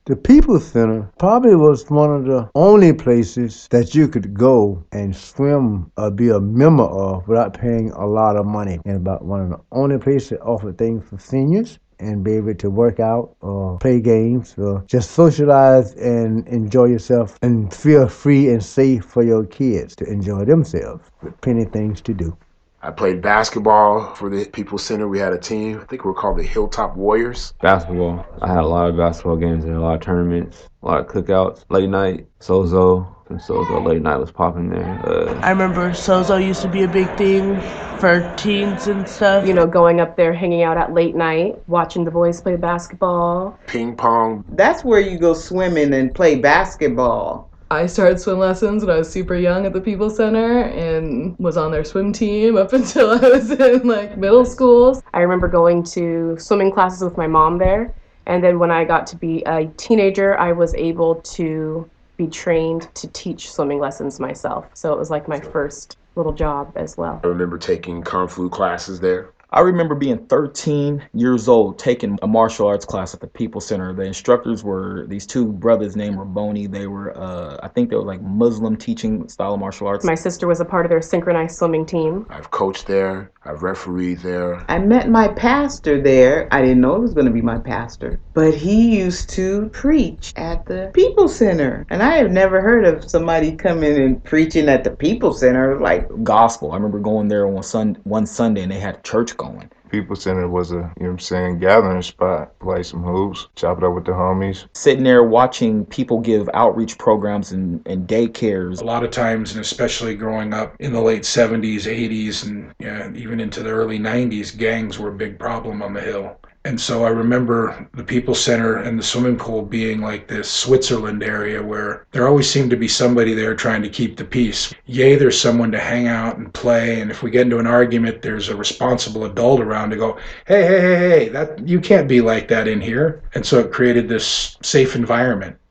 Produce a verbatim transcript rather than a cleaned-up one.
The People's Center probably was one of the only places that you could go and swim or be a member of without paying a lot of money. And about one of the only places that offered things for seniors and be able to work out or play games or just socialize and enjoy yourself and feel free and safe for your kids to enjoy themselves with plenty of things to do. I played basketball for the People's Center. We had a team, I think we were called the Hilltop Warriors. Basketball. I had a lot of basketball games and a lot of tournaments, a lot of cookouts, late night, Sozo. And Sozo late night was popping there. Uh, I remember Sozo used to be a big thing for teens and stuff. You know, going up there, hanging out at late night, watching the boys play basketball. Ping pong. That's where you go swimming and play basketball. I started swim lessons when I was super young at the People's Center and was on their swim team up until I was in like middle school. I remember going to swimming classes with my mom there. And then when I got to be a teenager, I was able to be trained to teach swimming lessons myself. So it was like my first little job as well. I remember taking Kung Fu classes there. I remember being thirteen years old, taking a martial arts class at the People's Center. The instructors were these two brothers named Raboni. They were, uh, I think they were like Muslim teaching style of martial arts. My sister was a part of their synchronized swimming team. I've coached there. I've refereed there. I met my pastor there. I didn't know it was going to be my pastor, but he used to preach at the People's Center. And I have never heard of somebody coming and preaching at the People's Center like gospel. I remember going there one, sun- one Sunday and they had church going. People's Center was a, you know what I'm saying, gathering spot. Play some hoops, chop it up with the homies. Sitting there watching people give outreach programs and, and daycares. A lot of times, and especially growing up in the late seventies, eighties, and yeah, even into the early nineties, gangs were a big problem on the Hill. And so I remember the People's Center and the swimming pool being like this Switzerland area where there always seemed to be somebody there trying to keep the peace. Yay, there's someone to hang out and play, and if we get into an argument, there's a responsible adult around to go, hey, hey, hey, hey, that you can't be like that in here. And so it created this safe environment.